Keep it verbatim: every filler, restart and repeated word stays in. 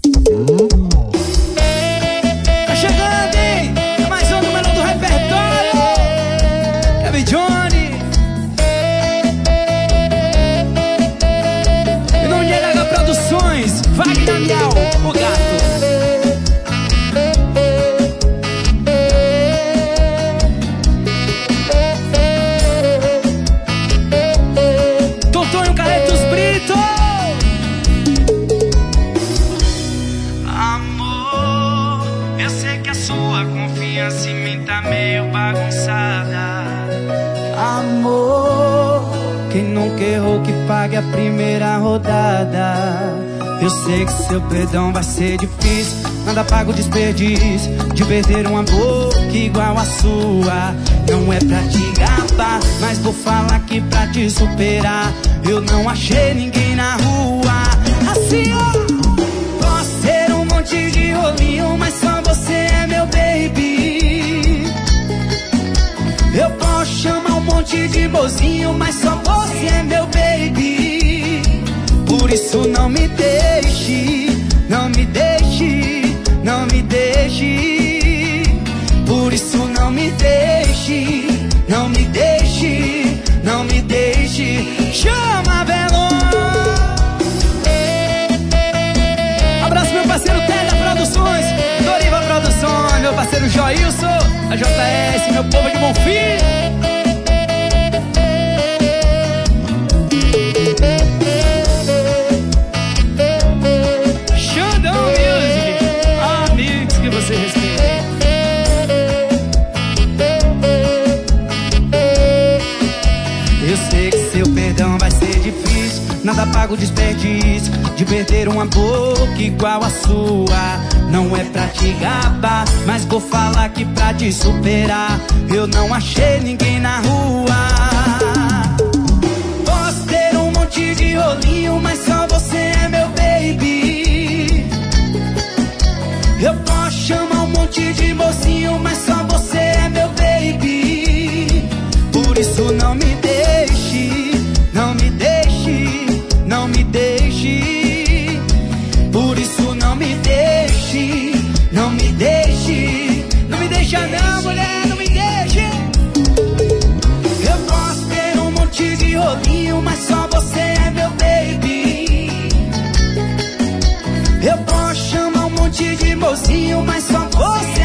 Tá chegando, hein? É mais um número do repertório. Kevin Johnny. E não nega Produções, Wagner Miau, o gato. Tontonho Carretos Brito. Amor, eu sei que a sua confiança em mim tá meio bagunçada. Amor, quem nunca errou que pague a primeira rodada. Eu sei que seu perdão vai ser difícil, nada paga o desperdício de perder uma boca igual a sua. Não é pra te gabar, mas vou falar que pra te superar eu não achei ninguém na rua. Assim ó, posso ter um monte de rolinho, mas só você é meu baby. Eu posso chamar um monte de mozinho, mas só você é meu baby. Por isso não me deixe, não me deixe, não me deixe. Por isso não me deixe, não me deixe, não me deixe. Chama, Velô. Abraço meu parceiro Tega Produções, Doriva Produções, meu parceiro Joilson, a J S, meu povo de Bonfim. Xandão Music, amigos que você respeita. Eu sei que seu perdão vai ser difícil, nada paga o desperdício de perder uma boca igual a sua. Não é pra te gabar, mas vou falar que pra te superar eu não achei ninguém na rua. Posso ter um monte de rolinho, mas só você é meu baby. Eu posso chamar um monte de mocinho, mas só você é meu baby. Por isso não me deixe, não me deixe, não me deixe. Por isso não me deixe, não me deixe. Não me deixa não, mulher, não me deixe. Eu posso ter um monte de rolinho, mas só você é meu baby. Eu posso chamar um monte de mocinho, mas só você